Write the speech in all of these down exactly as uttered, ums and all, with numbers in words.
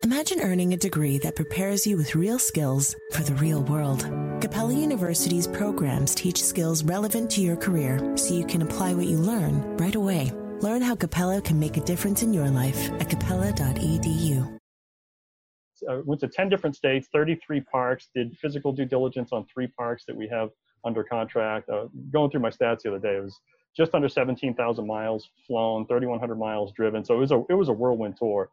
Imagine earning a degree that prepares you with real skills for the real world. Capella University's programs teach skills relevant to your career so you can apply what you learn right away. Learn how Capella can make a difference in your life at capella dot e d u. I went to ten different states, thirty-three parks, did physical due diligence on three parks that we have under contract. Uh, going through my stats the other day, it was just under seventeen thousand miles flown, thirty-one hundred miles driven. So it was a, it was a whirlwind tour.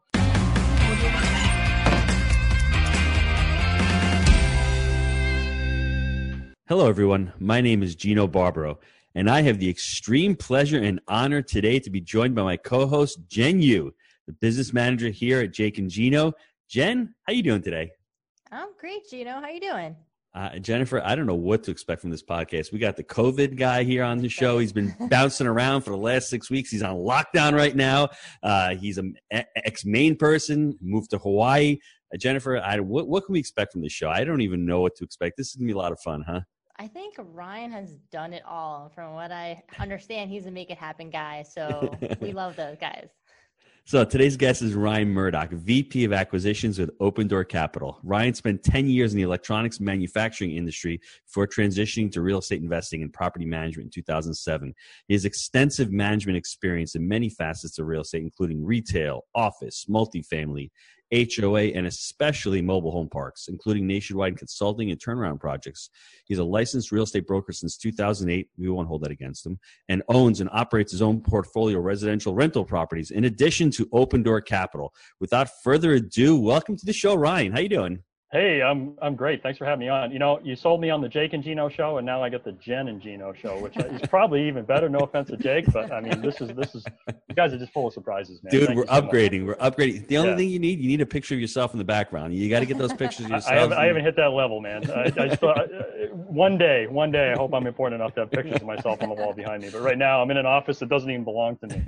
Hello, everyone. My name is Gino Barbaro, and I have the extreme pleasure and honor today to be joined by my co-host, Jen Yu, the business manager here at Jake and Gino. Jen, how you doing today? I'm great, Gino. How you doing? Uh, Jennifer, I don't know what to expect from this podcast. We got the COVID guy here on the show. He's been bouncing around for the last six weeks. He's on lockdown right now. Uh, he's an ex-Maine person, moved to Hawaii. Uh, Jennifer, I, what, what can we expect from this show? I don't even know what to expect. This is going to be a lot of fun, huh? I think Ryan has done it all. From what I understand, he's a make it happen guy. So we love those guys. So today's guest is Ryan Murdoch, V P of Acquisitions with Open Door Capital. Ryan spent ten years in the electronics manufacturing industry before transitioning to real estate investing and property management in two thousand seven. He has extensive management experience in many facets of real estate, including retail, office, multifamily, H O A, and especially mobile home parks, including nationwide consulting and turnaround projects. He's a licensed real estate broker since two thousand eight. We won't hold that against him. And owns and operates his own portfolio of residential rental properties, in addition to Open Door Capital. Without further ado, welcome to the show, Ryan. How you doing? Hey, I'm I'm great. Thanks for having me on. You know, you sold me on the Jake and Gino show, and now I get the Jen and Gino show, which is probably even better. No offense to Jake, but I mean, this is this is you guys are just full of surprises, man. Dude, Thank we're you so upgrading. much. We're upgrading. The only Yeah. thing you need, you need a picture of yourself in the background. You got to get those pictures of yourself. I haven't, I haven't hit that level, man. I, I just thought, uh, one day, one day, I hope I'm important enough to have pictures of myself on the wall behind me. But right now, I'm in an office that doesn't even belong to me.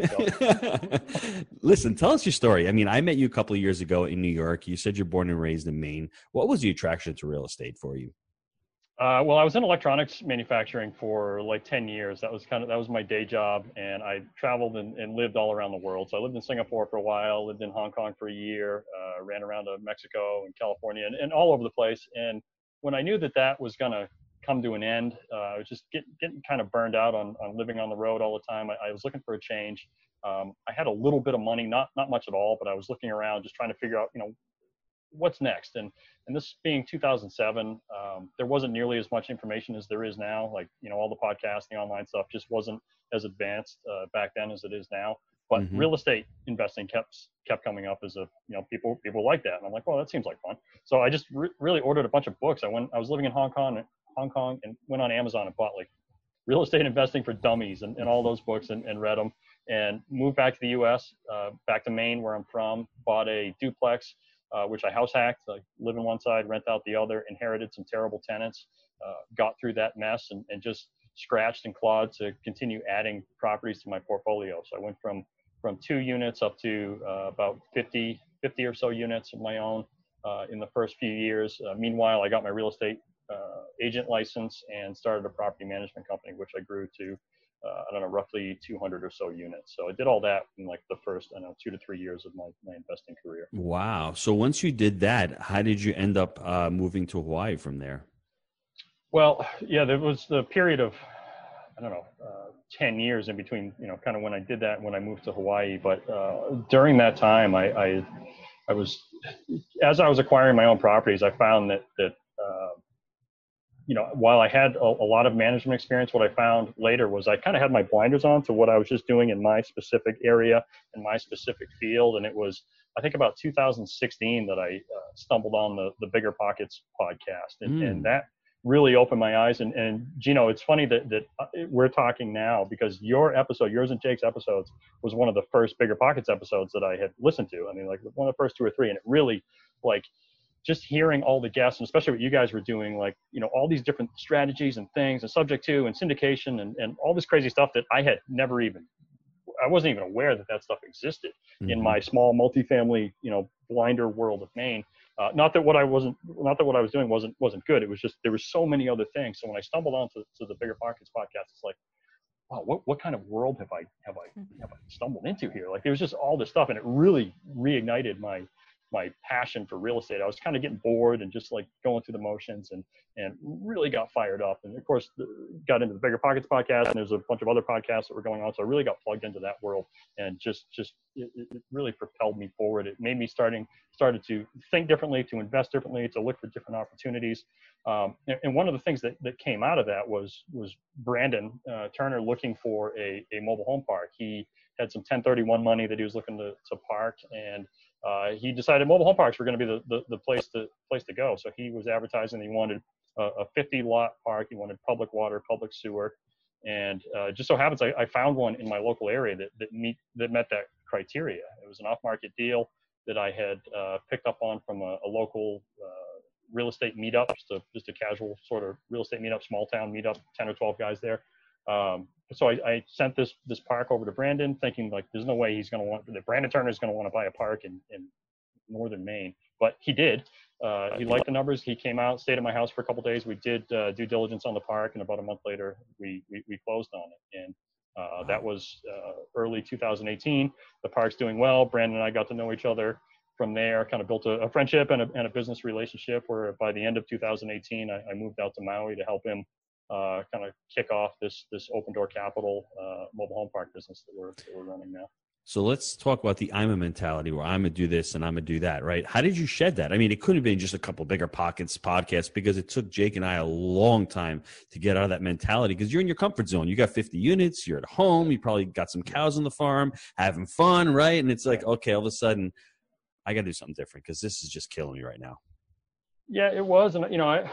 So. Listen, tell us your story. I mean, I met you a couple of years ago in New York. You said you're born and raised in Maine. What was the attraction to real estate for you? Uh, well, I was in electronics manufacturing for like ten years. That was kind of, that was my day job. And I traveled and, and lived all around the world. So I lived in Singapore for a while, lived in Hong Kong for a year, uh, ran around to Mexico and California and, and all over the place. And when I knew that that was going to come to an end, uh, I was just get, getting kind of burned out on, on living on the road all the time. I, I was looking for a change. Um, I had a little bit of money, not, not much at all, but I was looking around just trying to figure out, you know, what's next. And and this being two thousand seven, um, there wasn't nearly as much information as there is now. Like, you know, all the podcasts, the online stuff just wasn't as advanced uh, back then as it is now. But Mm-hmm. real estate investing kept kept coming up as a, you know, people people like that. And I'm like, well, that seems like fun. So I just re- really ordered a bunch of books. I went, I was living in Hong Kong, Hong Kong, and went on Amazon and bought like Real Estate Investing for Dummies and, and all those books and, and read them. And moved back to the U S, uh, back to Maine, where I'm from. Bought a duplex. Uh, which I house hacked, like live in one side, rent out the other, inherited some terrible tenants, uh, got through that mess and, and just scratched and clawed to continue adding properties to my portfolio. So I went from, from two units up to uh, about fifty, fifty or so units of my own uh, in the first few years. Uh, meanwhile, I got my real estate uh, agent license and started a property management company, which I grew to Uh, I don't know, roughly two hundred or so units. So I did all that in like the first, I don't know, two to three years of my, my investing career. Wow. So once you did that, how did you end up uh, moving to Hawaii from there? Well, yeah, there was the period of, I don't know, uh, ten years in between, you know, kind of when I did that and when I moved to Hawaii. But uh, during that time, I, I, I was, as I was acquiring my own properties, I found that, that, uh, you know, while I had a, a lot of management experience, what I found later was I kind of had my blinders on to what I was just doing in my specific area and my specific field. And it was, I think about two thousand sixteen that I uh, stumbled on the, the Bigger Pockets podcast. And, Mm. and that really opened my eyes. And, and Gino, it's funny that, that we're talking now because your episode, yours and Jake's episodes was one of the first Bigger Pockets episodes that I had listened to. I mean, like one of the first two or three. And it really like, just hearing all the guests, and especially what you guys were doing, like, you know, all these different strategies and things and subject to and syndication and, and all this crazy stuff that I had never even, I wasn't even aware that that stuff existed mm-hmm. in my small multifamily, you know, blinder world of Maine. Uh, not that what I wasn't, not that what I was doing wasn't, wasn't good. It was just, there were so many other things. So when I stumbled onto to the Bigger Pockets podcast, it's like, wow, what, what kind of world have I, have I, have I stumbled into here? Like, there was just all this stuff, and it really reignited my, my passion for real estate. I was kind of getting bored and just like going through the motions, and and really got fired up. And of course, the, got into the Bigger Pockets podcast, and there's a bunch of other podcasts that were going on. So I really got plugged into that world, and just just it, it really propelled me forward. It made me starting started to think differently, to invest differently, to look for different opportunities. Um, and, and one of the things that, that came out of that was was Brandon uh, Turner looking for a, a mobile home park. He had some ten thirty-one money that he was looking to, to park, and uh, he decided mobile home parks were going to be the, the, the place to place to go. So he was advertising that he wanted a, a fifty lot park. He wanted public water, public sewer, and uh, just so happens I, I found one in my local area that that meet that met that criteria. It was an off-market deal that I had uh, picked up on from a, a local uh, real estate meetup, just a just a casual sort of real estate meetup, small town meetup, ten or twelve guys there. Um, so I, I sent this this park over to Brandon, thinking like, there's no way he's going to want that Brandon Turner is going to want to buy a park in, in northern Maine, but he did. Uh, he liked the numbers. He came out, stayed at my house for a couple of days. We did uh, due diligence on the park, and about a month later, we we, we closed on it. And uh, that was uh, early two thousand eighteen. The park's doing well. Brandon and I got to know each other from there. Kind of built a, a friendship and a, and a business relationship. Where by the end of two thousand eighteen, I, I moved out to Maui to help him uh, kind of kick off this this Open Door Capital uh, mobile home park business that we're that we're running now. So let's talk about the I'm a mentality, where I'm gonna do this and I'm gonna do that, right? How did you shed that? I mean, it could have been just a couple Bigger Pockets podcasts, because it took Jake and I a long time to get out of that mentality, because you're in your comfort zone. You got fifty units, you're at home, you probably got some cows on the farm, having fun, right? And it's like, okay, all of a sudden, I got to do something different, because this is just killing me right now. Yeah, it was. And, you know, I,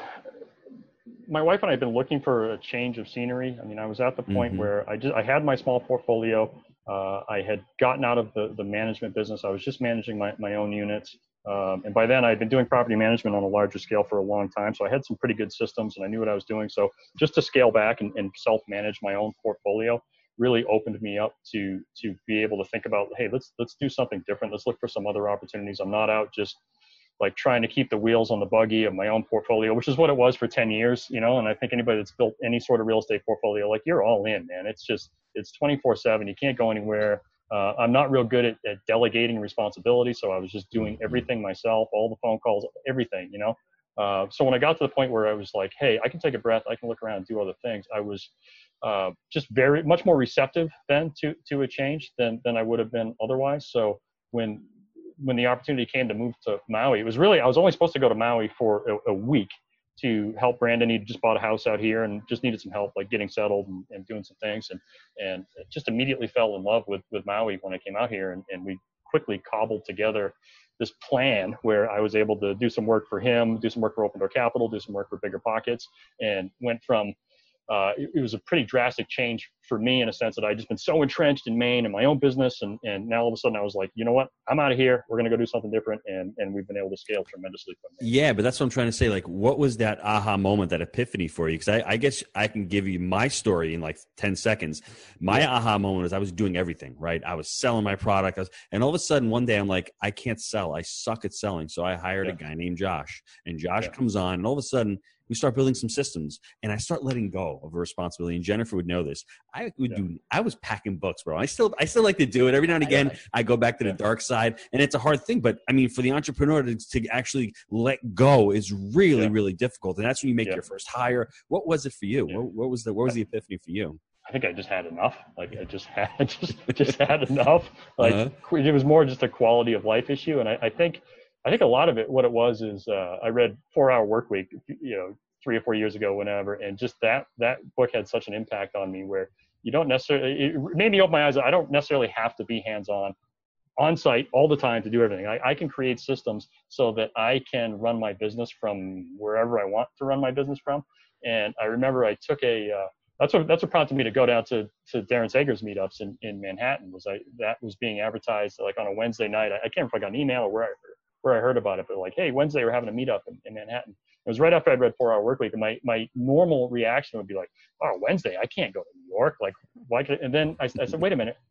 my wife and I have been looking for a change of scenery. I mean, I was at the point mm-hmm. where I just, I had my small portfolio. Uh, I had gotten out of the, the management business. I was just managing my, my own units. Um, and by then I had been doing property management on a larger scale for a long time. So I had some pretty good systems and I knew what I was doing. So just to scale back and, and self-manage my own portfolio really opened me up to, to be able to think about, hey, let's, let's do something different. Let's look for some other opportunities. I'm not out just like trying to keep the wheels on the buggy of my own portfolio, which is what it was for ten years, you know. And I think anybody that's built any sort of real estate portfolio, like, you're all in, man. It's just, it's twenty-four seven. You can't go anywhere. Uh, I'm not real good at, at delegating responsibility. So I was just doing everything myself, all the phone calls, everything, you know. Uh, so when I got to the point where I was like, hey, I can take a breath, I can look around and do other things, I was uh, just very much more receptive then to, to a change than, than I would have been otherwise. So when, when the opportunity came to move to Maui, it was really, I was only supposed to go to Maui for a, a week to help Brandon. He just bought a house out here and just needed some help, like getting settled and, and doing some things. And, and just immediately fell in love with, with Maui when I came out here. And, and we quickly cobbled together this plan where I was able to do some work for him, do some work for Open Door Capital, do some work for Bigger Pockets, and went from, uh, it, it was a pretty drastic change for me in a sense that I'd just been so entrenched in Maine and my own business. And, and now all of a sudden I was like, you know what, I'm out of here. We're going to go do something different. And, and we've been able to scale tremendously from there. Yeah, but that's what I'm trying to say. Like, what was that aha moment, that epiphany for you? Because I, I guess I can give you my story in like ten seconds. My yeah. aha moment was I was doing everything, right? I was selling my product. I was, and all of a sudden one day I'm like, I can't sell. I suck at selling. So I hired yeah. a guy named Josh. And Josh yeah. comes on, and all of a sudden we start building some systems, and I start letting go of a responsibility. And Jennifer would know this. I would yeah. do, I was packing books, bro. I still, I still like to do it. Every now and again, I go back to the dark side, and it's a hard thing. But I mean, for the entrepreneur to, to actually let go is really, yeah. really difficult. And that's when you make yeah. your first hire. What was it for you? Yeah. What, what was the, what was the epiphany for you? I think I just had enough. Like I just had, just, just had enough. Like uh-huh. it was more just a quality of life issue. And I, I think, I think a lot of it, what it was is uh, I read Four Hour Work Week, you know, three or four years ago, whenever, and just that that book had such an impact on me where you don't necessarily, it made me open my eyes. I don't necessarily have to be hands-on, on site all the time to do everything. I, I can create systems so that I can run my business from wherever I want to run my business from. And I remember I took a, uh, that's what that's what prompted me to go down to to Darren Sager's meetups in, in Manhattan. Was I that was being advertised like on a Wednesday night. I, I can't remember if I got an email or where I heard, where I heard about it, but like, hey, Wednesday we're having a meetup in, in Manhattan. It was right after I'd read Four Hour Work Week, and my, my normal reaction would be like, oh, Wednesday, I can't go to New York. Like, why could, and then I, I said, wait a minute,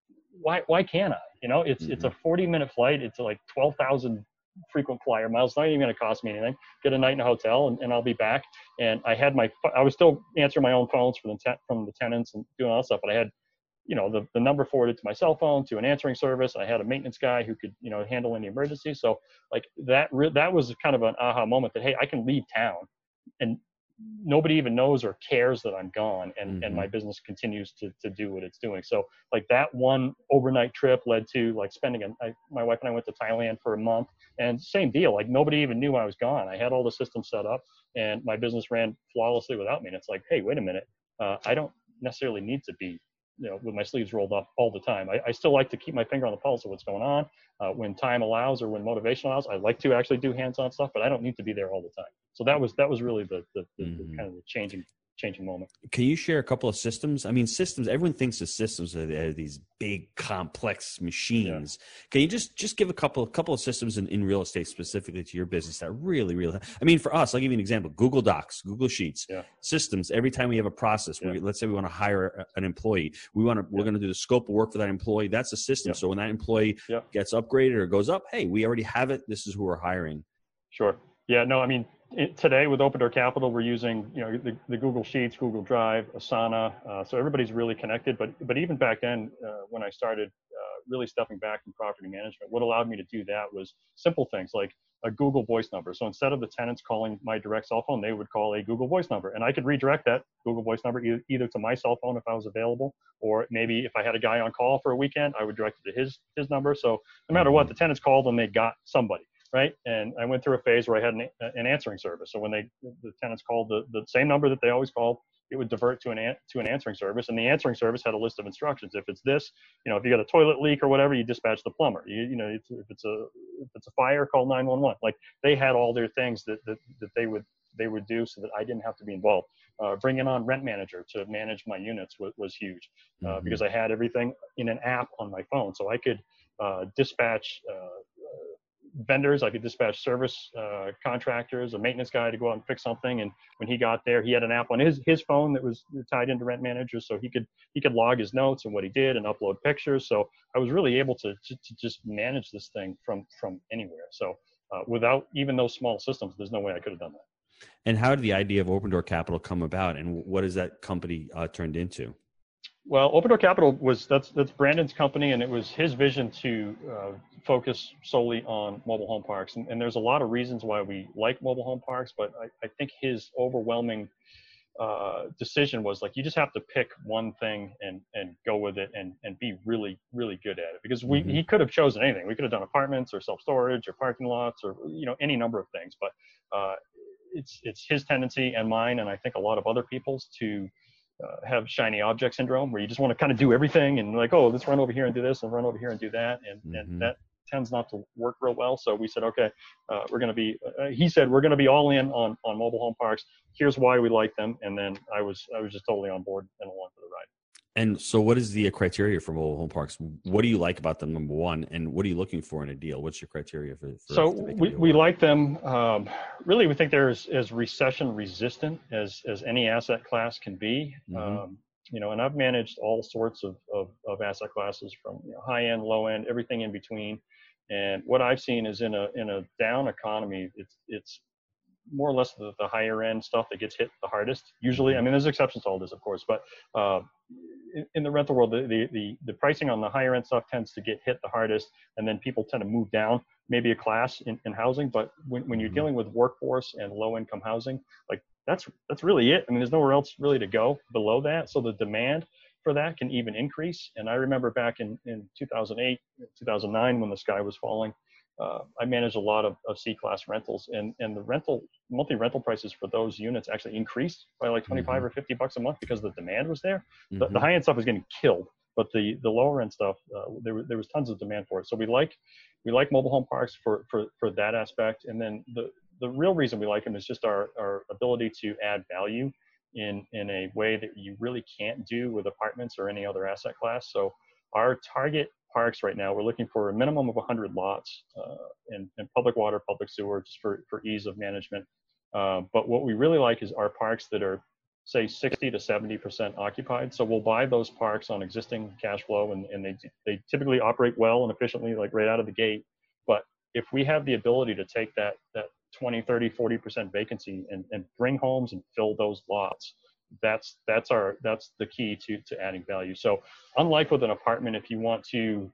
why why can't I? You know, it's mm-hmm. it's a forty minute flight. It's like twelve thousand frequent flyer miles. It's not even going to cost me anything. Get a night in a hotel, and, and I'll be back. And I had my, I was still answering my own phones from the, te- from the tenants and doing all that stuff, but I had, you know, the, the number forwarded to my cell phone, to an answering service. I had a maintenance guy who could, you know, handle any emergency. So like that, re- that was kind of an aha moment that, hey, I can leave town and nobody even knows or cares that I'm gone, and, mm-hmm. and my business continues to, to do what it's doing. So like that one overnight trip led to like spending, a, I, my wife and I went to Thailand for a month, and same deal. Like nobody even knew I was gone. I had all the systems set up and my business ran flawlessly without me. And it's like, hey, wait a minute. Uh, I don't necessarily need to be, you know, with my sleeves rolled up all the time. I, I still like to keep my finger on the pulse of what's going on. Uh, when time allows or when motivation allows, I like to actually do hands-on stuff, but I don't need to be there all the time. So that was that was really the the, the, mm-hmm. the kind of the changing changing moment. Can you share a couple of systems? I mean, systems. Everyone thinks of systems are these big, complex machines. Yeah. Can you just just give a couple couple of systems in, in real estate specifically to your business that really, really? I mean, for us, I'll give you an example: Google Docs, Google Sheets, yeah. systems. Every time we have a process, yeah. we, let's say we want to hire an employee, we want to we're yeah. going to do the scope of work for that employee. That's a system. Yeah. So when that employee yeah. gets upgraded or goes up, hey, we already have it. This is who we're hiring. Sure. Yeah. No. I mean. It, today with Open Door Capital, we're using, you know, the, the Google Sheets, Google Drive, Asana. Uh, so everybody's really connected. But but even back then, uh, when I started uh, really stepping back from property management, what allowed me to do that was simple things like a Google Voice number. So instead of the tenants calling my direct cell phone, they would call a Google Voice number, and I could redirect that Google Voice number e- either to my cell phone if I was available, or maybe if I had a guy on call for a weekend, I would direct it to his his number. So no matter what, the tenants called and they got somebody. Right. And I went through a phase where I had an, an answering service. So when they, the tenants called the, the same number that they always called, it would divert to an, an to an answering service. And the answering service had a list of instructions. If it's this, you know, if you got a toilet leak or whatever, you dispatch the plumber. You, you know, if it's a, if it's a fire, call nine one one. Like they had all their things that, that, that they would, they would do so that I didn't have to be involved. Uh, bringing on Rent Manager to manage my units was, was huge uh, mm-hmm. because I had everything in an app on my phone. So I could uh, dispatch, uh, vendors, I could dispatch service uh, contractors, a maintenance guy to go out and fix something. And when he got there, he had an app on his his phone that was tied into Rent Manager, so he could he could log his notes and what he did and upload pictures. So I was really able to to, to just manage this thing from from anywhere. So uh, without even those small systems, there's no way I could have done that. And how did the idea of Open Door Capital come about, and what has that company uh, turned into? Well, Open Door Capital was that's that's Brandon's company, and it was his vision to uh, focus solely on mobile home parks. And, and there's a lot of reasons why we like mobile home parks, but I, I think his overwhelming uh, decision was like you just have to pick one thing and and go with it and and be really really good at it. Because we mm-hmm. he could have chosen anything. We could have done apartments or self storage or parking lots or you know any number of things, but uh, it's it's his tendency and mine, and I think a lot of other people's to. Uh, have shiny object syndrome where you just want to kind of do everything and like, oh, let's run over here and do this and run over here and do that. And, mm-hmm. and that tends not to work real well. So we said, okay, uh, we're going to be, uh, he said, we're going to be all in on, on mobile home parks. Here's why we like them. And then I was, I was just totally on board and along for the ride. And so what is the criteria for mobile home parks? What do you like about them, number one? And what are you looking for in a deal? What's your criteria for, for So we, we like them. Um, really, we think they're as, as recession resistant as, as any asset class can be. Mm-hmm. Um, you know, and I've managed all sorts of, of, of asset classes from you know, high end, low end, everything in between. And what I've seen is in a, in a down economy, it's, it's, more or less the, the higher end stuff that gets hit the hardest. Usually, I mean, there's exceptions to all this, of course, but uh, in, in the rental world, the, the, the, the pricing on the higher end stuff tends to get hit the hardest, and then people tend to move down maybe a class in, in housing. But when, when you're dealing with workforce and low income housing, like that's that's really it. I mean, there's nowhere else really to go below that. So the demand for that can even increase. And I remember back in, in two thousand eight, two thousand nine, when the sky was falling, Uh, I managed a lot of, of C-class rentals, and, and the rental monthly rental prices for those units actually increased by like twenty-five mm-hmm. or fifty bucks a month because the demand was there. Mm-hmm. The, the high end stuff was getting killed, but the, the lower end stuff, uh, there was there was tons of demand for it. So we like we like mobile home parks for for, for that aspect, and then the, the real reason we like them is just our, our ability to add value in in a way that you really can't do with apartments or any other asset class. So our target parks right now, we're looking for a minimum of one hundred lots uh, in, in public water, public sewer, just for, for ease of management. Uh, but what we really like is our parks that are, say, sixty to seventy percent occupied. So we'll buy those parks on existing cash flow, and, and they, they typically operate well and efficiently, like right out of the gate. But if we have the ability to take that, that twenty, thirty, forty percent vacancy and, and bring homes and fill those lots, that's that's our that's the key to to adding value. So unlike with an apartment, if you want to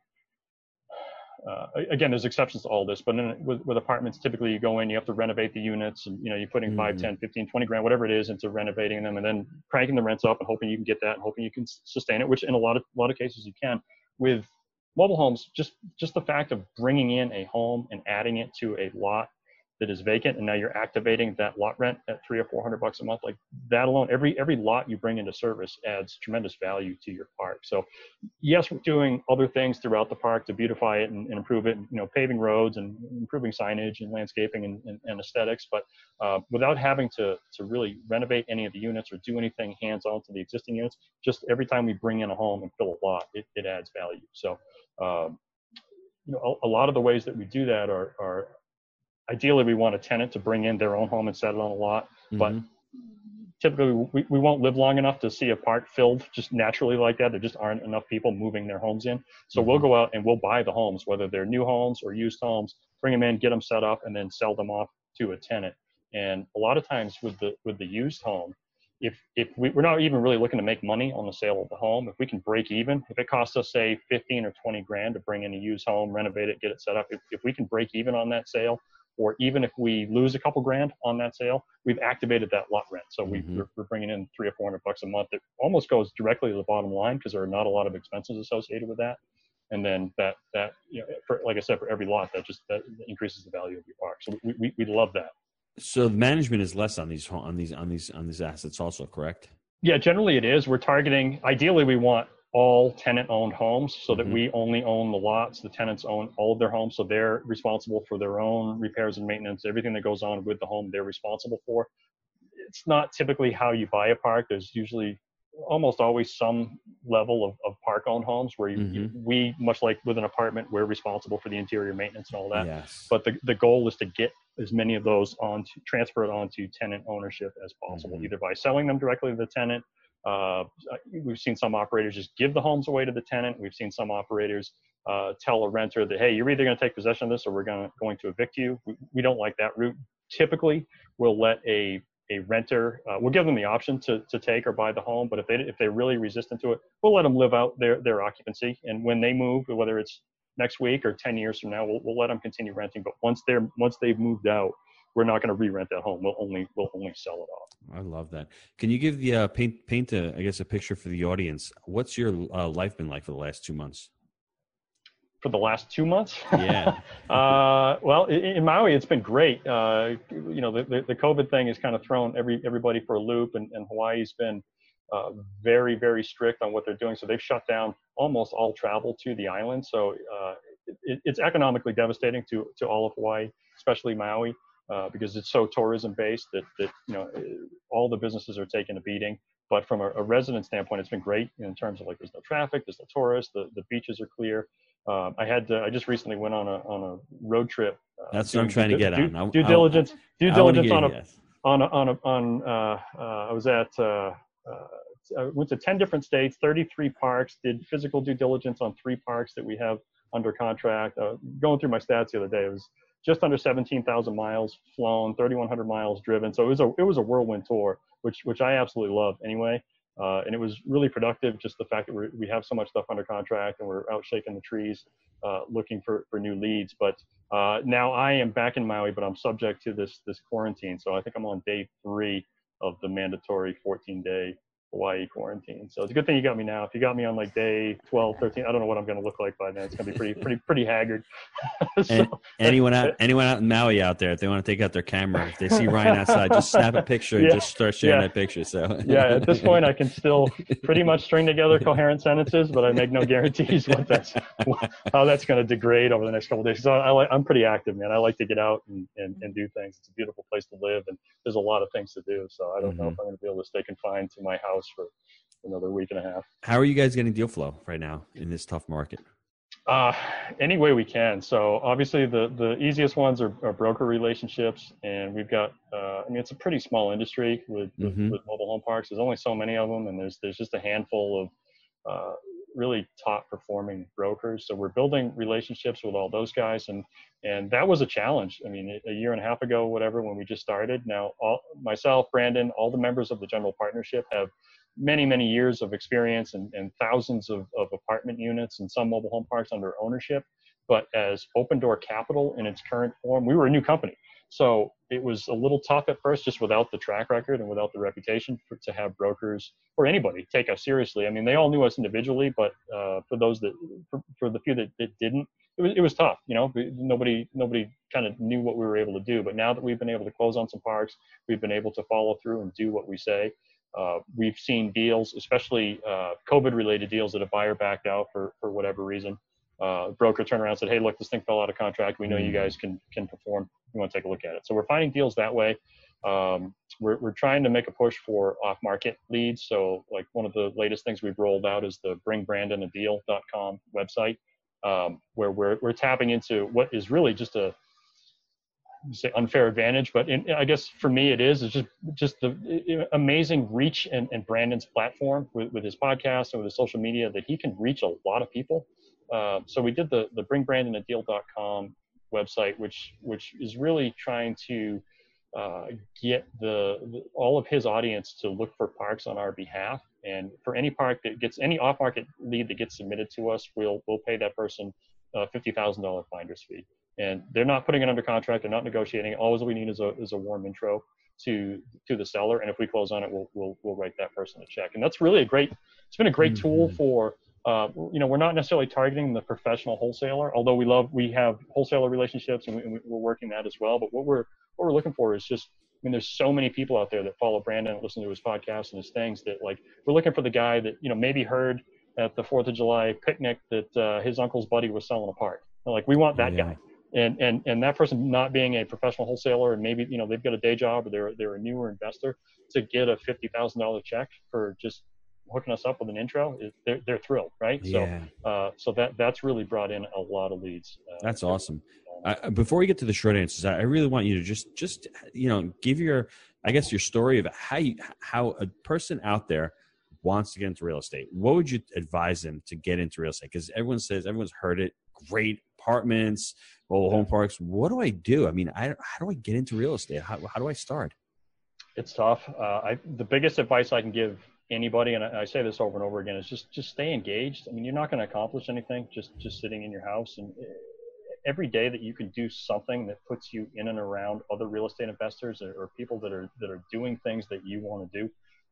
Uh, again, there's exceptions to all this, but in, with, with apartments, typically you go in, you have to renovate the units, and you know, you're putting Mm-hmm. five, ten, fifteen, twenty grand, whatever it is, into renovating them, and then cranking the rents up and hoping you can get that and hoping you can sustain it, which in a lot of a lot of cases you can. With mobile homes, just just the fact of bringing in a home and adding it to a lot that is vacant, and now you're activating that lot rent at three or four hundred bucks a month, like that alone, every every lot you bring into service adds tremendous value to your park. So yes, we're doing other things throughout the park to beautify it and, and improve it, you know, paving roads and improving signage and landscaping and, and, and aesthetics, but uh, without having to to really renovate any of the units or do anything hands-on to the existing units. Just every time we bring in a home and fill a lot, it, it adds value. So um, you know, a, a lot of the ways that we do that are are ideally, we want a tenant to bring in their own home and set it on a lot, mm-hmm. but typically we, we won't live long enough to see a park filled just naturally like that. There just aren't enough people moving their homes in. So mm-hmm. we'll go out and we'll buy the homes, whether they're new homes or used homes, bring them in, get them set up, and then sell them off to a tenant. And a lot of times with the with the used home, if if we, we're not even really looking to make money on the sale of the home, if we can break even, if it costs us, say, fifteen or twenty grand to bring in a used home, renovate it, get it set up, if, if we can break even on that sale, or even if we lose a couple grand on that sale, we've activated that lot rent. So we, mm-hmm. we're, we're bringing in three or four hundred bucks a month. It almost goes directly to the bottom line because there are not a lot of expenses associated with that. And then that, that you know, for, like I said, for every lot, that just that increases the value of your park. So we, we, we love that. So the management is less on these on these on these on these assets, also, correct? Yeah, generally it is. We're targeting. Ideally, we want all tenant-owned homes so that mm-hmm. we only own the lots. The tenants own all of their homes, so they're responsible for their own repairs and maintenance. Everything that goes on with the home, they're responsible for. It's not typically how you buy a park. There's usually almost always some level of, of park-owned homes where you, mm-hmm. you, we, much like with an apartment, we're responsible for the interior maintenance and all that. Yes. But the, the goal is to get as many of those on to transfer it onto tenant ownership as possible, mm-hmm. either by selling them directly to the tenant. Uh, we've seen some operators just give the homes away to the tenant. We've seen some operators uh, tell a renter that, hey, you're either going to take possession of this or we're going to, going to evict you. We, we don't like that route. Typically, we'll let a a renter, uh, we'll give them the option to to take or buy the home, but if they if they're really resistant to it, we'll let them live out their their occupancy. And when they move, whether it's next week or ten years from now, we'll we'll let them continue renting. But once they're once they've moved out, we're not going to re-rent that home. We'll only we'll only sell it off. I love that. Can you give the uh, paint paint a, I guess, a picture for the audience? What's your uh, life been like for the last two months? For the last two months? Yeah. uh, well, in, in Maui, it's been great. Uh, you know, the, the the COVID thing has kind of thrown every everybody for a loop, and, and Hawaii's been uh, very very strict on what they're doing. So they've shut down almost all travel to the island. So uh, it, it's economically devastating to to all of Hawaii, especially Maui. Uh, because it's so tourism based that, that, you know, all the businesses are taking a beating. But from a, a resident standpoint, it's been great in terms of like there's no traffic, there's no tourists, the, the beaches are clear. Um, I had to, I just recently went on a on a road trip. Uh, That's what I'm trying to get due, on. Due diligence, due diligence on a, yes. on a on a on uh, uh, I was at uh, uh, I went to ten different states, thirty-three parks, did physical due diligence on three parks that we have under contract. Uh, going through my stats the other day, it was just under seventeen thousand miles flown, thirty-one hundred miles driven. So it was a it was a whirlwind tour, which which I absolutely love anyway. Uh, and it was really productive. Just the fact that we we have so much stuff under contract and we're out shaking the trees, uh, looking for, for new leads. But uh, now I am back in Maui, but I'm subject to this this quarantine. So I think I'm on day three of the mandatory fourteen day Hawaii quarantine. So it's a good thing you got me now. If you got me on like day twelve, thirteen, I don't know what I'm going to look like by then. It's going to be pretty, pretty, pretty haggard. so, and anyone out, anyone out in Maui out there, if they want to take out their camera, if they see Ryan outside, just snap a picture and yeah, just start sharing yeah. that picture. So yeah, at this point, I can still pretty much string together coherent sentences, but I make no guarantees what that's how that's going to degrade over the next couple of days. So I like, I'm pretty active, man. I like to get out and, and, and do things. It's a beautiful place to live, and there's a lot of things to do. So I don't mm-hmm. know if I'm going to be able to stay confined to my house for another week and a half. How are you guys getting deal flow right now in this tough market? Uh, any way we can. So obviously the, the easiest ones are, are broker relationships. And we've got, uh, I mean, it's a pretty small industry with, mm-hmm. with, with mobile home parks. There's only so many of them. And there's, there's just a handful of, uh, really top performing brokers. So we're building relationships with all those guys. And, and that was a challenge. I mean, a year and a half ago, whatever, when we just started. Now, all, myself, Brandon, all the members of the general partnership have many, many years of experience and, and thousands of, of apartment units and some mobile home parks under ownership. But as Open Door Capital in its current form, we were a new company. So it was a little tough at first, just without the track record and without the reputation for, to have brokers or anybody take us seriously. I mean, they all knew us individually, but uh, for those that, for, for the few that, that didn't, it was, it was tough. You know, nobody, nobody kind of knew what we were able to do. But now that we've been able to close on some parks, we've been able to follow through and do what we say. Uh, we've seen deals, especially uh, COVID-related deals that a buyer backed out for, for whatever reason. Uh, broker turned around and said, hey, look, this thing fell out of contract. We know you guys can can perform. We want to take a look at it. So we're finding deals that way. Um, we're, we're trying to make a push for off-market leads. So like one of the latest things we've rolled out is the bring brandon a deal dot com website, um, where we're, we're tapping into what is really just a, say unfair advantage, but in, I guess for me it is, it's just, just the amazing reach and, and Brandon's platform with, with his podcast and with his social media that he can reach a lot of people. Uh, so we did the, the bring brandon a deal dot com website, which, which is really trying to uh, get the, the, all of his audience to look for parks on our behalf. And for any park that gets any off market lead that gets submitted to us, we'll, we'll pay that person a fifty thousand dollars finder's fee. And they're not putting it under contract. They're not negotiating. All we need is a, is a warm intro to, to the seller. And if we close on it, we'll, we'll, we'll write that person a check. And that's really a great, it's been a great mm-hmm. tool for, Uh, you know, we're not necessarily targeting the professional wholesaler, although we love, we have wholesaler relationships and, we, and we're working that as well. But what we're, what we're looking for is just, I mean, there's so many people out there that follow Brandon and listen to his podcast and his things that like, we're looking for the guy that, you know, maybe heard at the fourth of July picnic that uh, his uncle's buddy was selling a park. And like, we want that oh, yeah. guy. And, and, and that person not being a professional wholesaler and maybe, you know, they've got a day job or they're, they're a newer investor to get a fifty thousand dollars check for just hooking us up with an intro, they're, they're thrilled, right? Yeah. So, uh, so that that's really brought in a lot of leads. Uh, that's awesome. Uh, before we get to the short answers, I really want you to just, just you know, give your, I guess, your story of how you, how a person out there wants to get into real estate. What would you advise them to get into real estate? Because everyone says, everyone's heard it. Great apartments, mobile home parks. What do I do? I mean, I, how do I get into real estate? How, how do I start? It's tough. Uh, I, the biggest advice I can give anybody, and I, I say this over and over again, is just just stay engaged. I mean, you're not going to accomplish anything just just sitting in your house. And every day that you can do something that puts you in and around other real estate investors or, or people that are that are doing things that you want to do,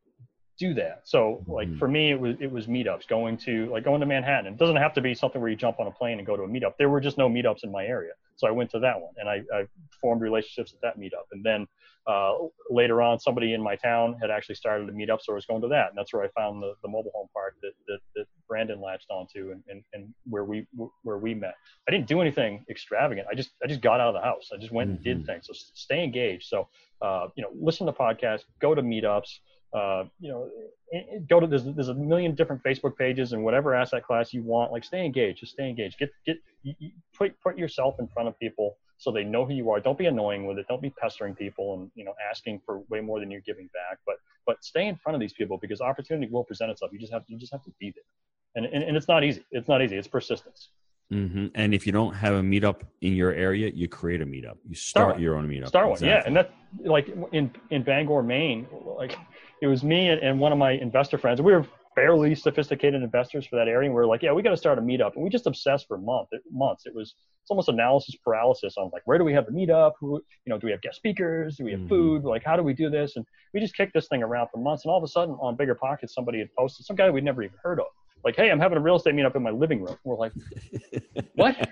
do that. So like for me, it was it was meetups, going to like going to Manhattan. It doesn't have to be something where you jump on a plane and go to a meetup. There were just no meetups in my area, so I went to that one and I, I formed relationships at that meetup. And then uh, later on, somebody in my town had actually started a meetup, so I was going to that, and that's where I found the, the mobile home park that, that that Brandon latched onto and, and and where we where we met. I didn't do anything extravagant. I just I just got out of the house. I just went mm-hmm. and did things. So stay engaged. So uh, you know, listen to podcasts, go to meetups. Uh, you know, go to there's there's a million different Facebook pages and whatever asset class you want. Like, stay engaged. Just stay engaged. Get get you, you put put yourself in front of people so they know who you are. Don't be annoying with it. Don't be pestering people and you know asking for way more than you're giving back. But but stay in front of these people because opportunity will present itself. You just have you just have to be there. And and, and it's not easy. It's not easy. It's persistence. Mm-hmm. And if you don't have a meetup in your area, you create a meetup. You start, start your own meetup. Start one, exactly. Yeah. And that, like in in Bangor, Maine, like it was me and, and one of my investor friends. We were fairly sophisticated investors for that area. And we were like, yeah, we got to start a meetup. And we just obsessed for month, months. It was it's almost analysis paralysis on like, where do we have the meetup? Who, you know, do we have guest speakers? Do we have mm-hmm. food? Like, how do we do this? And we just kicked this thing around for months. And all of a sudden, on Bigger Pockets, somebody had posted some guy we'd never even heard of. Like, hey, I'm having a real estate meetup in my living room. We're like, what?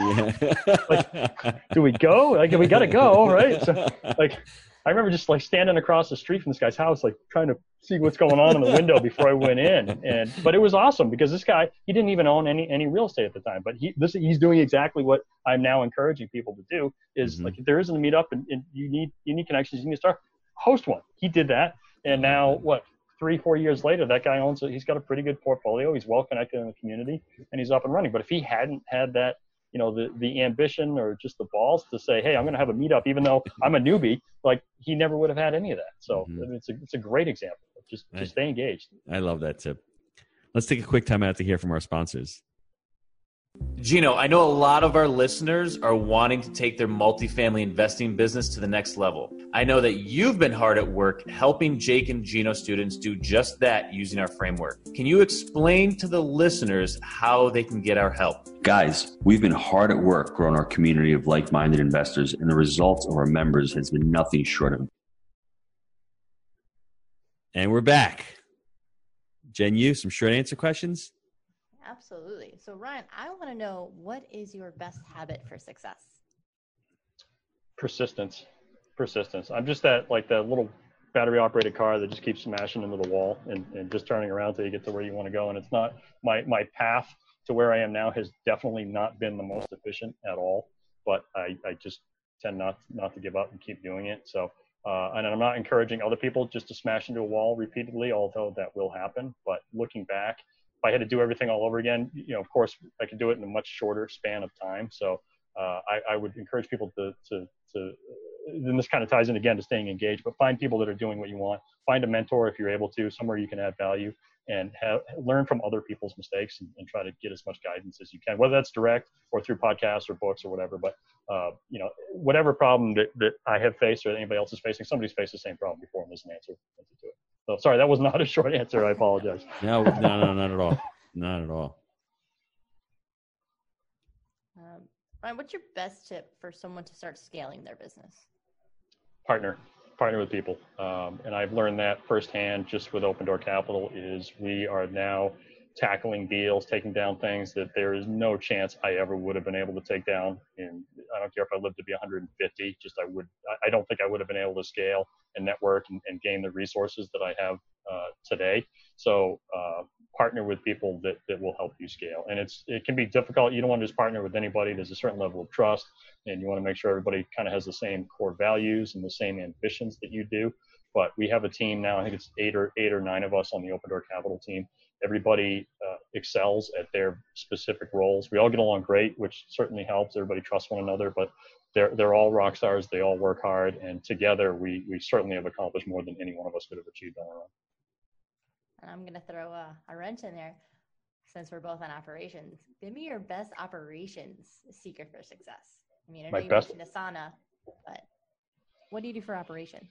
Like, do we go? Like, we got to go, right? So, like, I remember just like standing across the street from this guy's house, like trying to see what's going on in the window before I went in. And but it was awesome because this guy, he didn't even own any any real estate at the time. But he this he's doing exactly what I'm now encouraging people to do. Is mm-hmm. like, if there isn't a meetup and, and you need you need connections, you need to start host one. He did that, and now what? Three, four years later, that guy owns it. He's got a pretty good portfolio. He's well connected in the community, and he's up and running. But if he hadn't had that, you know, the the ambition or just the balls to say, hey, I'm going to have a meetup, even though I'm a newbie, like he never would have had any of that. So mm-hmm. it's a it's a great example. Just just I, stay engaged. I love that tip. Let's take a quick time out to hear from our sponsors. Gino, I know a lot of our listeners are wanting to take their multifamily investing business to the next level. I know that you've been hard at work helping Jake and Gino students do just that using our framework. Can you explain to the listeners how they can get our help? Guys, we've been hard at work growing our community of like-minded investors, and the results of our members has been nothing short of. And we're back. Jen, you, some short answer questions? Absolutely. So Ryan, I want to know, what is your best habit for success? Persistence. Persistence. I'm just that, like that little battery operated car that just keeps smashing into the wall and, and just turning around until you get to where you want to go. And it's not, my, my path to where I am now has definitely not been the most efficient at all, but I, I just tend not, not to give up and keep doing it. So, uh, and I'm not encouraging other people just to smash into a wall repeatedly, although that will happen. But looking back, if I had to do everything all over again, you know, of course I could do it in a much shorter span of time. So uh, I, I would encourage people to, to, to, and this kind of ties in again to staying engaged, but find people that are doing what you want. Find a mentor if you're able to, somewhere you can add value, and have, learn from other people's mistakes and, and try to get as much guidance as you can, whether that's direct or through podcasts or books or whatever. But, uh, you know, whatever problem that, that I have faced or anybody else is facing, somebody's faced the same problem before and there's an answer to it. So sorry, that was not a short answer. I apologize. No, no, no, not at all. Not at all. Um, Ryan, what's your best tip for someone to start scaling their business? Partner, partner with people. Um, and I've learned that firsthand just with Open Door Capital. Is we are now tackling deals, taking down things that there is no chance I ever would have been able to take down. And I don't care if I lived to be one hundred fifty, just I would, I don't think I would have been able to scale and network and, and gain the resources that I have uh, today. So uh, partner with people that, that will help you scale. And it's, it can be difficult. You don't want to just partner with anybody. There's a certain level of trust, and you want to make sure everybody kind of has the same core values and the same ambitions that you do. But we have a team now, I think it's eight or eight or nine of us on the Open Door Capital team. Everybody uh, excels at their specific roles. We all get along great, which certainly helps. Everybody trusts one another, but they're they're all rock stars. They all work hard, and together we we certainly have accomplished more than any one of us could have achieved on our own. And I'm going to throw a, a wrench in there, since we're both on operations. Give me your best operations secret for success. I mean, I know My you best- mentioned Asana, but what do you do for operations?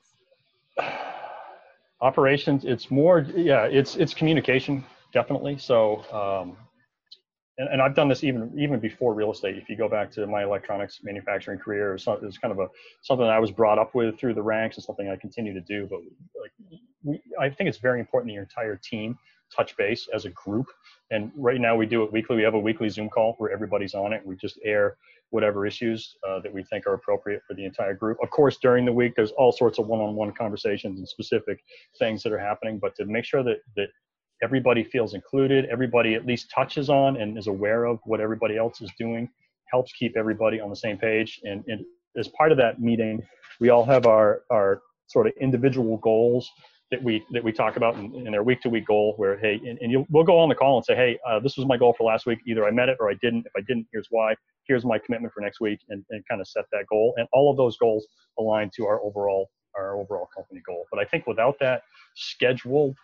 Operations, it's more, yeah, it's it's communication, definitely. So, um, and, and I've done this even even before real estate. If you go back to my electronics manufacturing career, it's kind of a something that I was brought up with through the ranks, and something I continue to do. But like, we, I think it's very important that your entire team touch base as a group. And right now we do it weekly. We have a weekly Zoom call where everybody's on it. We just air whatever issues uh, that we think are appropriate for the entire group. Of course, during the week, there's all sorts of one-on-one conversations and specific things that are happening, but to make sure that, that everybody feels included, everybody at least touches on and is aware of what everybody else is doing, helps keep everybody on the same page. And, and as part of that meeting, we all have our, our sort of individual goals that we that we talk about in, in their week-to-week goal, where, hey, and, and you'll, we'll go on the call and say, hey, uh, this was my goal for last week. Either I met it or I didn't. If I didn't, here's why. Here's my commitment for next week, and, and kind of set that goal. And all of those goals align to our overall our overall company goal. But I think without that scheduled,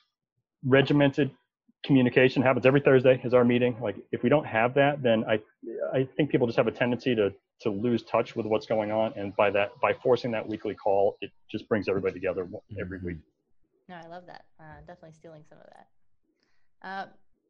regimented communication, happens every Thursday is our meeting. Like, if we don't have that, then I I think people just have a tendency to to lose touch with what's going on. And by that, by forcing that weekly call, it just brings everybody together every week. No, I love that. Uh, definitely stealing some of that. Uh,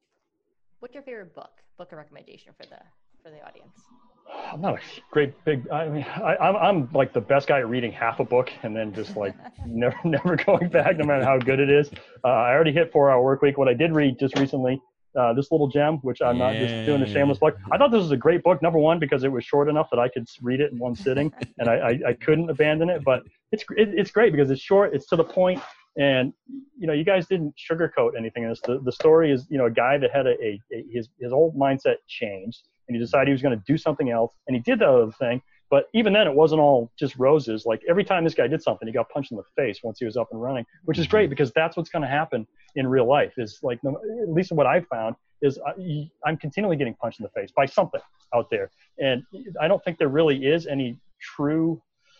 what's your favorite book? Book a recommendation for the for the audience. I'm not a great big. I mean, I, I'm I'm like the best guy at reading half a book and then just like never never going back, no matter how good it is. Uh, I already hit four hour work week. What I did read just recently, uh, this little gem, which I'm yeah. not just doing a shameless plug. I thought this was a great book. Number one, because it was short enough that I could read it in one sitting, and I, I, I couldn't abandon it. But it's it, it's great because it's short, it's to the point. And, you know, you guys didn't sugarcoat anything in this. The, the story is, you know, a guy that had a, a, a his, his old mindset changed, and he decided he was going to do something else. And he did that other thing. But even then, it wasn't all just roses. Like, every time this guy did something, he got punched in the face once he was up and running, which is great because that's what's going to happen in real life. Is like, at least what I've found is I, I'm continually getting punched in the face by something out there. And I don't think there really is any true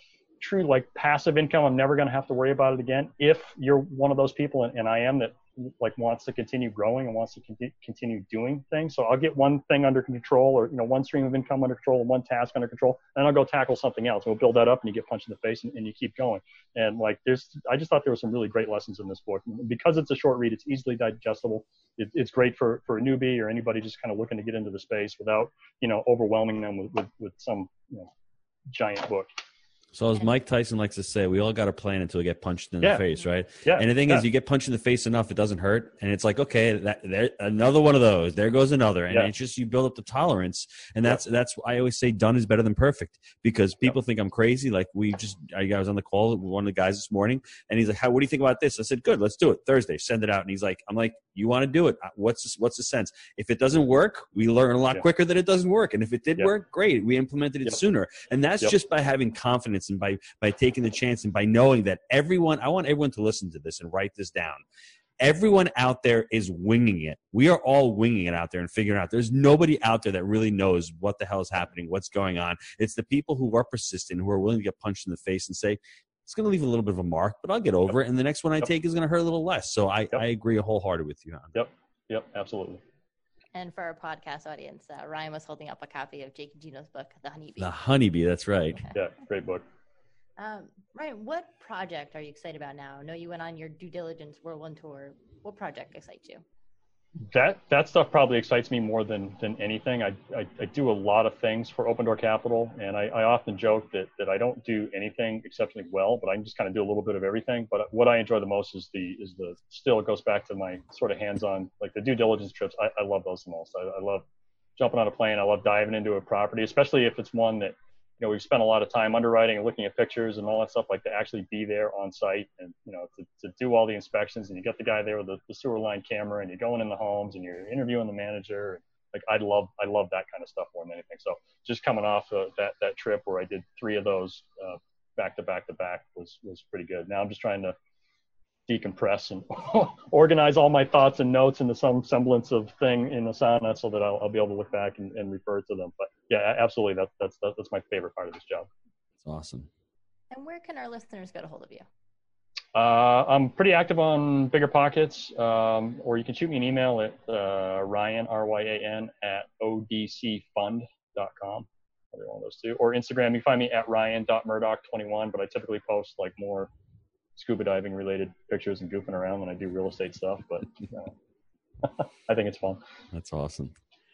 true like passive income. I'm never going to have to worry about it again. If you're one of those people, and, and I am, that like wants to continue growing and wants to con- continue doing things. So I'll get one thing under control, or, you know, one stream of income under control, and one task under control, and I'll go tackle something else. We'll build that up, and you get punched in the face, and, and you keep going. And like, there's, I just thought there were some really great lessons in this book. Because it's a short read, it's easily digestible. It, it's great for, for a newbie or anybody just kind of looking to get into the space without, you know, overwhelming them with, with, with some, you know, giant book. So as Mike Tyson likes to say, we all got a plan until we get punched in yeah. the face, right? Yeah. And the thing yeah. is, you get punched in the face enough, it doesn't hurt. And it's like, okay, that, there, another one of those. There goes another. And yeah. it's just, you build up the tolerance. And that's, yeah. that's, I always say done is better than perfect, because people yeah. think I'm crazy. Like we just, I was on the call with one of the guys this morning, and he's like, how, what do you think about this? I said, good, let's do it Thursday, send it out. And he's like, I'm like, you want to do it. What's the, what's the sense? If it doesn't work, we learn a lot yeah. quicker that it doesn't work. And if it did yeah. work, great. We implemented it yeah. sooner. And that's yep. just by having confidence, and by, by taking the chance, and by knowing that everyone, I want everyone to listen to this and write this down. Everyone out there is winging it. We are all winging it out there and figuring out. There's nobody out there that really knows what the hell is happening, what's going on. It's the people who are persistent, who are willing to get punched in the face and say, it's going to leave a little bit of a mark, but I'll get over yep. it. And the next one I yep. take is going to hurt a little less. So I, yep. I agree wholehearted with you on that. Yep. Yep. Absolutely. And for our podcast audience, uh, Ryan was holding up a copy of Jake and Gino's book, The Honeybee. The Honeybee. That's right. Okay. Yeah. Great book. Um, Ryan, what project are you excited about now? I know you went on your due diligence whirlwind tour. What project excites you? That that stuff probably excites me more than than anything. I, I, I do a lot of things for Open Door Capital, and I, I often joke that, that I don't do anything exceptionally well, but I can just kind of do a little bit of everything. But what I enjoy the most is the is the still it goes back to my sort of hands-on, like the due diligence trips. I, I love those the most. I, I love jumping on a plane. I love diving into a property, especially if it's one that, you know, we've spent a lot of time underwriting and looking at pictures and all that stuff, like to actually be there on site and, you know, to, to do all the inspections, and you get the guy there with the, the sewer line camera, and you're going in the homes and you're interviewing the manager. Like I love, I love that kind of stuff more than anything. So just coming off uh, that, that trip where I did three of those uh, back to back to back was, was pretty good. Now I'm just trying to decompress and organize all my thoughts and notes into some semblance of thing in Asana, so that I'll, I'll be able to look back and, and refer to them. But yeah, absolutely. That, that's, that's my favorite part of this job. That's awesome. And where can our listeners get a hold of you? Uh, I'm pretty active on Bigger Pockets, um, or you can shoot me an email at uh, Ryan, R Y A N, at O D C fund dot com. Either one of those two. Or Instagram, you can find me at Ryan dot Murdoch twenty-one, but I typically post like more scuba diving related pictures and goofing around when I do real estate stuff, but uh, I think it's fun. That's awesome.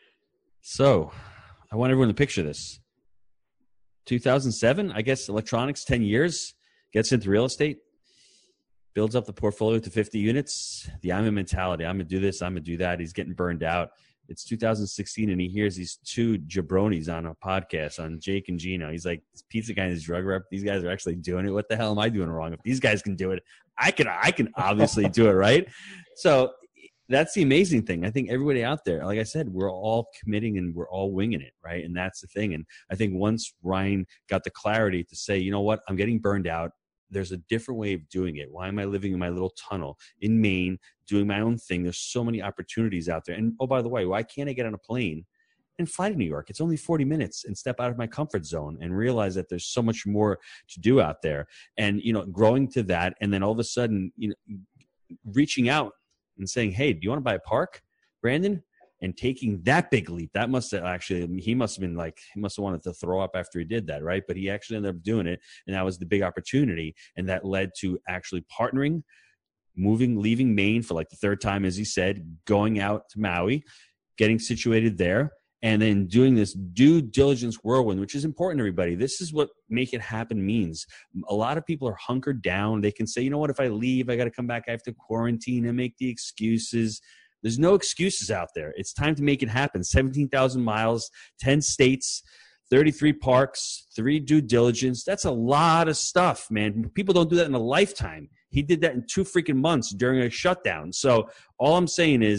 So I want everyone to picture this. two thousand seven, I guess electronics, ten years, gets into real estate, builds up the portfolio to fifty units. The I'm a mentality. I'm going to do this. I'm going to do that. He's getting burned out. It's two thousand sixteen, and he hears these two jabronis on a podcast on Jake and Gino. He's like, this pizza guy and his drug rep, these guys are actually doing it. What the hell am I doing wrong? If these guys can do it, I can, I can obviously do it, right? So that's the amazing thing. I think everybody out there, like I said, we're all committing and we're all winging it, right? And that's the thing. And I think once Ryan got the clarity to say, you know what, I'm getting burned out. There's a different way of doing it. Why am I living in my little tunnel in Maine, doing my own thing? There's so many opportunities out there. And oh, by the way, why can't I get on a plane and fly to New York? It's only forty minutes, and step out of my comfort zone and realize that there's so much more to do out there. And, you know, growing to that, and then all of a sudden, you know, reaching out and saying, hey, do you want to buy a park, Brandon? And taking that big leap, that must have actually, he must have been like, he must have wanted to throw up after he did that, right? But he actually ended up doing it, and that was the big opportunity. And that led to actually partnering, moving, leaving Maine for like the third time, as he said, going out to Maui, getting situated there, and then doing this due diligence whirlwind, which is important, everybody. This is what make it happen means. A lot of people are hunkered down. They can say, you know what, if I leave, I got to come back, I have to quarantine and make the excuses. There's no excuses out there. It's time to make it happen. seventeen thousand miles, ten states, thirty-three parks, three due diligence. That's a lot of stuff, man. People don't do that in a lifetime. He did that in two freaking months during a shutdown. So all I'm saying is,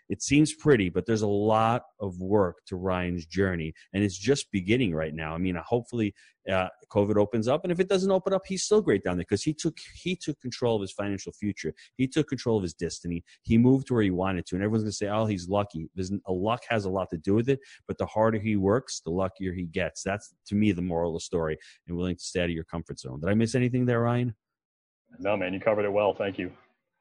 it seems pretty, but there's a lot of work to Ryan's journey, and it's just beginning right now. I mean, hopefully uh, COVID opens up, and if it doesn't open up, he's still great down there because he took he took control of his financial future. He took control of his destiny. He moved to where he wanted to, and everyone's going to say, oh, he's lucky. There's, a luck has a lot to do with it, but the harder he works, the luckier he gets. That's, to me, the moral of the story, and willing to stay out of your comfort zone. Did I miss anything there, Ryan? No, man, you covered it well. Thank you.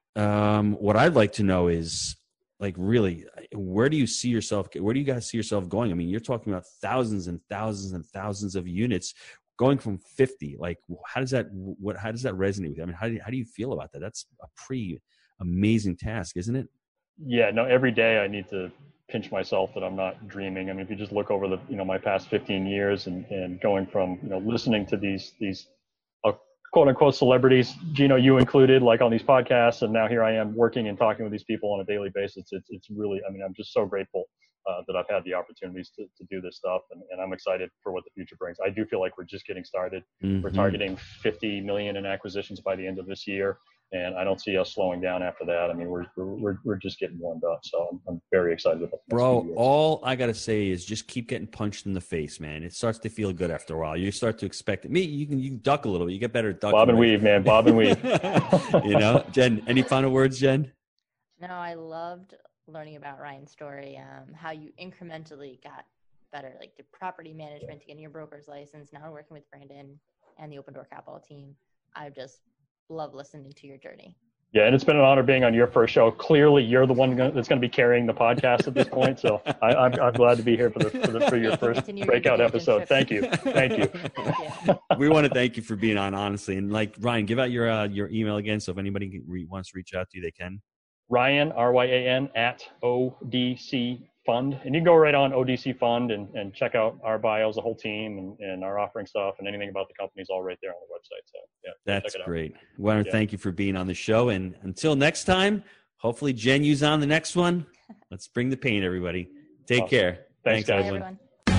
Um, what I'd like to know is, like, really, where do you see yourself? Where do you guys see yourself going? I mean, you're talking about thousands and thousands and thousands of units going from fifty. Like, how does that, what, how does that resonate with you? I mean, how do you, how do you feel about that? That's a pretty amazing task, isn't it? Yeah, no, every day I need to pinch myself that I'm not dreaming. I mean, if you just look over the, you know, my past fifteen years and, and going from, you know, listening to these, these, uh, quote unquote celebrities, Gino, you included, like on these podcasts. And now here I am working and talking with these people on a daily basis. It's, it's really, I mean, I'm just so grateful uh, that I've had the opportunities to, to do this stuff. And, and I'm excited for what the future brings. I do feel like we're just getting started. Mm-hmm. We're targeting fifty million in acquisitions by the end of this year. And I don't see us slowing down after that. I mean, we're we're we're just getting warmed up, so I'm, I'm very excited about it. Bro, all I gotta say is just keep getting punched in the face, man. It starts to feel good after a while. You start to expect it. Me, you can you can duck a little bit. You get better at ducking. Bob and weave, man. Bob and weave. You know, Jen. Any final words, Jen? No, I loved learning about Ryan's story. Um, how you incrementally got better, like the property management to getting your broker's license. Now working with Brandon and the Open Door Capital team. I've just love listening to your journey. Yeah, and it's been an honor being on your first show. Clearly, you're the one that's going to be carrying the podcast at this point. So I, I'm, I'm glad to be here for the for, the, for your first breakout episode. Thank you, thank you. Thank you. We want to thank you for being on, honestly. And like Ryan, give out your uh, your email again, so if anybody re- wants to reach out to you, they can. Ryan, R Y A N, at O D C Fund. And you can go right on O D C Fund and, and check out our bios, the whole team, and, and our offering stuff, and anything about the company is all right there on the website. So, yeah. That's great. I want to yeah. thank you for being on the show. And until next time, hopefully Jen Yu's on the next one. Let's bring the pain, everybody. Take awesome. care. Thanks, Thanks guys. everyone.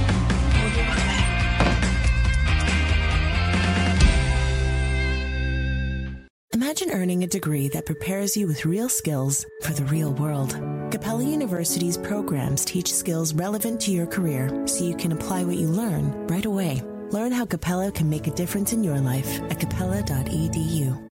Imagine earning a degree that prepares you with real skills for the real world. Capella University's programs teach skills relevant to your career so you can apply what you learn right away. Learn how Capella can make a difference in your life at capella dot e d u.